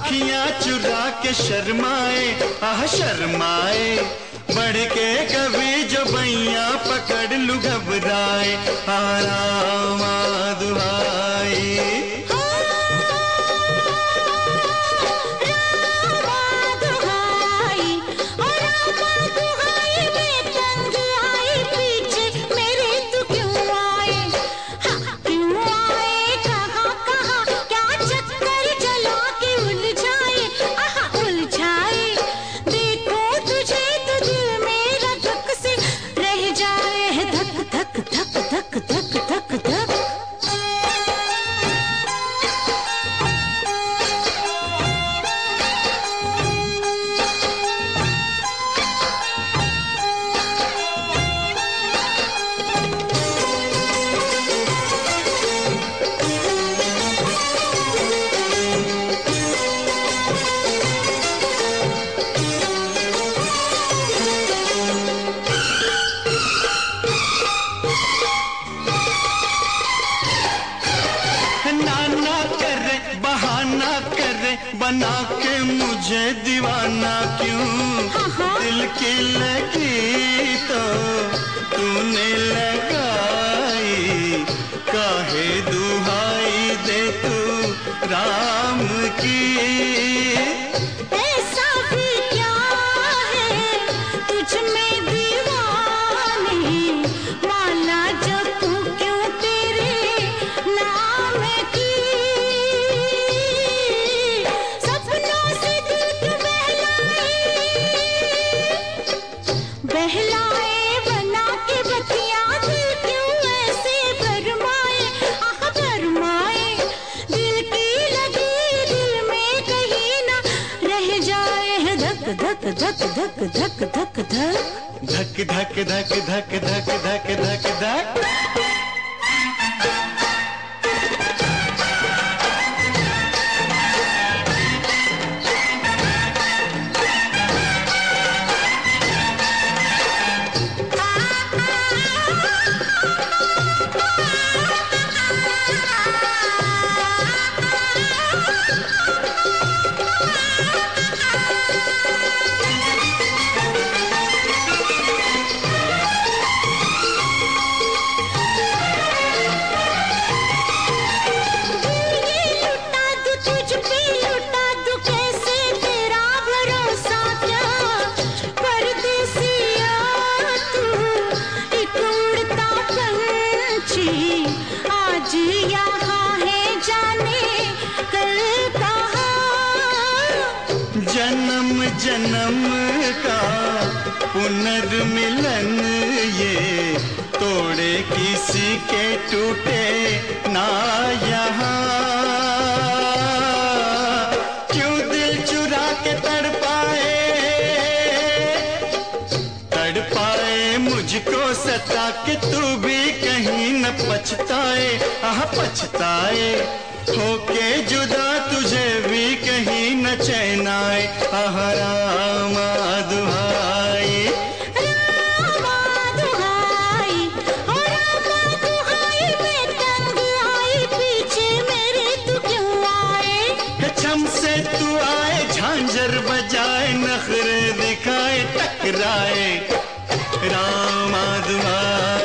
अखियां चुरा के शर्माए, आह शर्माए, बढ़ के कभी जो बैया पकड़ लू घबराए, रामा दुहाई। बना के मुझे दीवाना क्यों, दिल की लगी तो तूने लगाई, काहे दुहाई दे तू राम की। ऐसा भी क्या है तुझ में दीवानी, माला जपूं क्यों तेरे नाम की। बहलाए बना के बतिया दिल क्यों ऐसे भरमाए, आह भरमाए, दिल की लगी दिल में कहीं ना रह जाए, धक धक धक धक धक धक धक धक धक धक धक धक धक धक धक। आज यहाँ है जाने कल कहाँ, जन्म जन्म का पुनर्मिलन ये तोड़े किसी के टूटे ना यहाँ। क्यों दिल चुरा के तड़पाए, तड़पाए मुझको सता के तू भी कहीं न पछताए, आह पछताए, होके जुदा तुझे भी कहीं न चैन आए, आह रामा दुहाई। रामा दुहाई, ओ रामा दुहाई, मैं तंग आई पीछे मेरे तू क्यों आए। छम से तू आए, झांझर बजाए, नखरे दिखाए, टकराए, रामा दुहाई।